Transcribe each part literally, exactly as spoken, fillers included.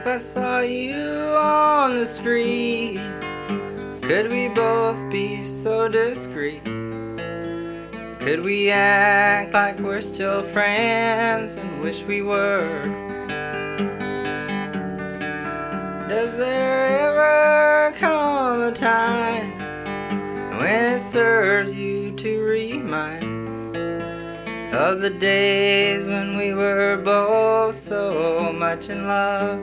If I saw you on the street, could we both be so discreet? Could we act like we're still friends and wish we were? Does there ever come a time when it serves you to remind of the days when we were both so much in love?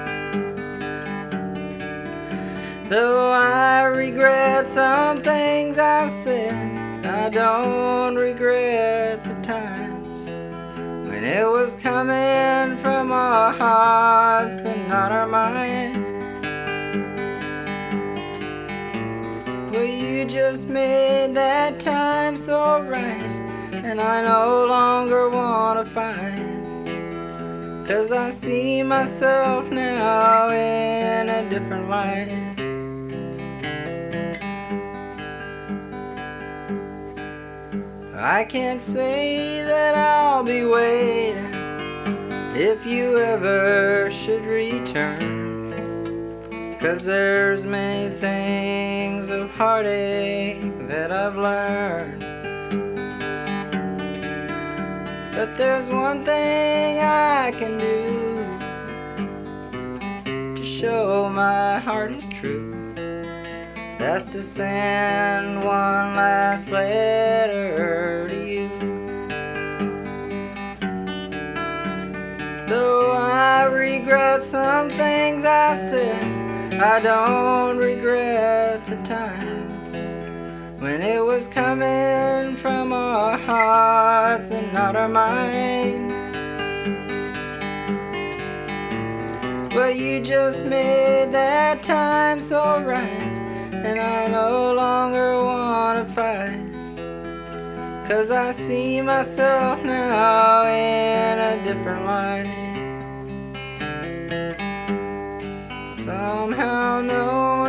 Though I regret some things I said, I don't regret the times when it was coming from our hearts and not our minds. Well, you just made that time so right, and I no longer want to fight, 'cause I see myself now in a different light. I can't say that I'll be waiting if you ever should return, 'cause there's many things of heartache that I've learned. But there's one thing I can do to show my heart is true. That's to send one last letter to you. Though I regret some things I said, I don't regret the times when it was coming from our hearts and not our minds. But you just made that time so right, and I no longer want to fight, 'cause I see myself now in a different light. Somehow knowing